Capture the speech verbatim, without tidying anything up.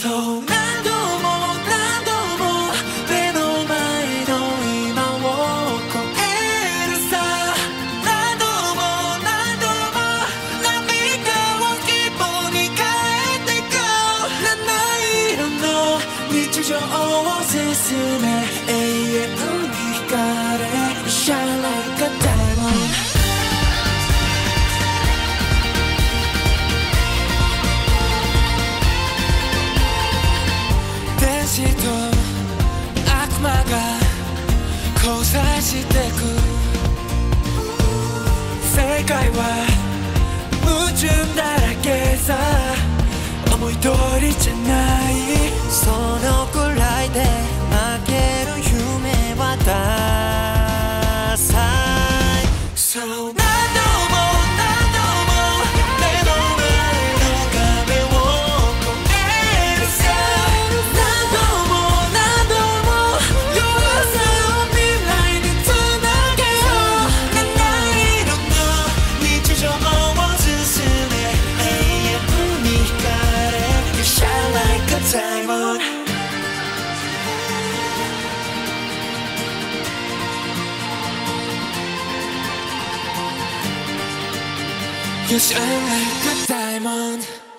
そう何度も何度も目の前の今を超えるさ何度も何度も涙を希望に変えてこう七色の日常を進め永遠に光れ Shine like a diamond天使と悪魔が交際してく世界は矛盾だらけさ思い通りじゃないそのくらいで負ける夢はダサいそう何度も何度も目の前の壁を越えるさ何度も何度も弱さを未来につなげよう七色の日常を進め永遠に光れ You shine like a diamond You shine like a diamond